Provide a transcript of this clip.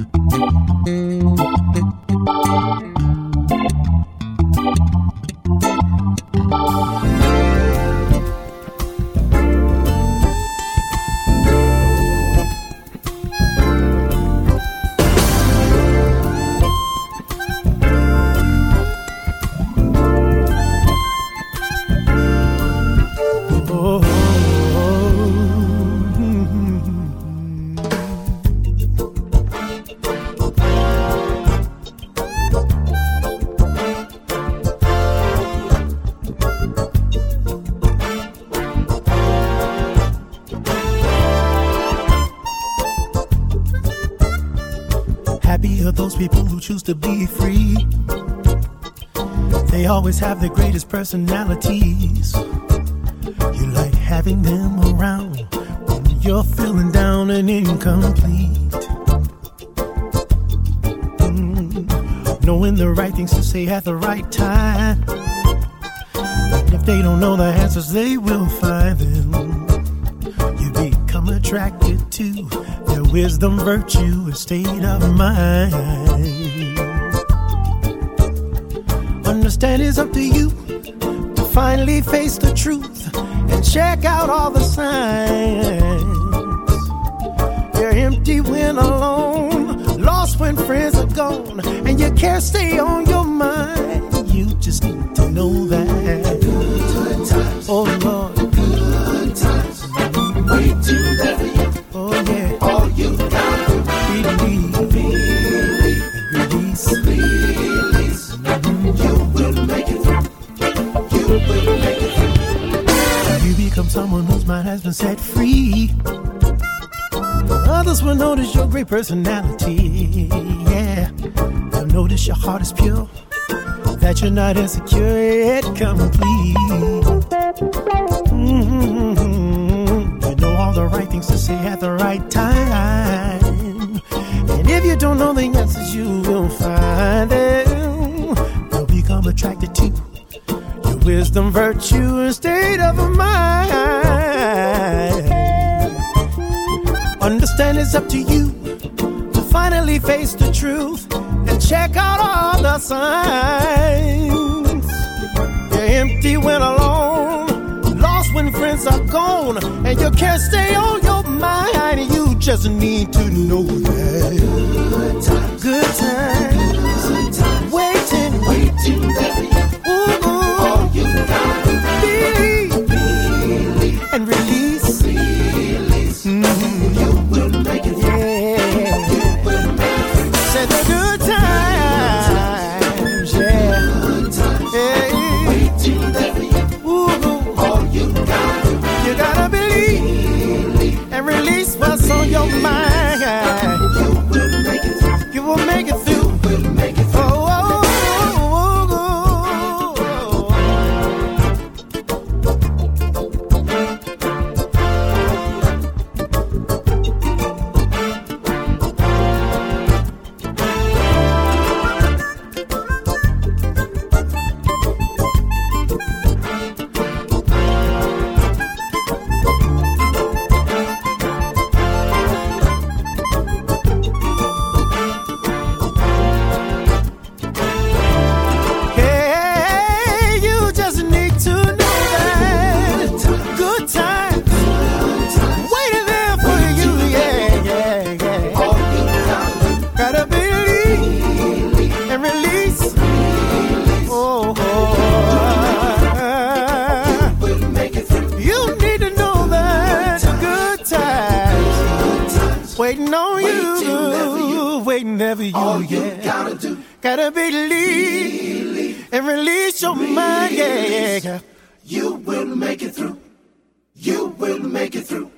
Choose to be free. They always have the greatest personalities. You like having them around when you're feeling down and incomplete. Knowing the right things to say at the right time. And if they don't know the answers, they will find them. You become attracted to their wisdom, virtue, and state of mind. Understand it's up to you to finally face the truth and check out all the signs. You're empty when alone, lost when friends are gone, and you can't stay on your mind. You just need to know that. Good times. Oh Lord. Good times. Wait till never you. Oh yeah. All you gotta do. Believe. And release. Become someone whose mind has been set free. Others will notice your great personality. Yeah, they'll notice your heart is pure, that you're not insecure yet complete. You know all the right things to say at the right time. And if you don't know the answers, you will find them. You'll become attracted to wisdom, virtue, and state of mind. Understand it's up to you to finally face the truth and check out all the signs. You're empty when alone, lost when friends are gone, and you can't stay on your mind. You just need to know that. Good times. Good times. Good times. Waiting. All you gotta do, believe, and release. You will make it through. Yeah. You will make it through. Said the good times, yeah. Good times. Yeah. Waiting there for you. All you gotta do, you gotta believe, and release what's on your mind. You will make it through. You will make it through. You will make it through. All you gotta do, gotta believe and release your mind. Yeah. You will make it through. You will make it through.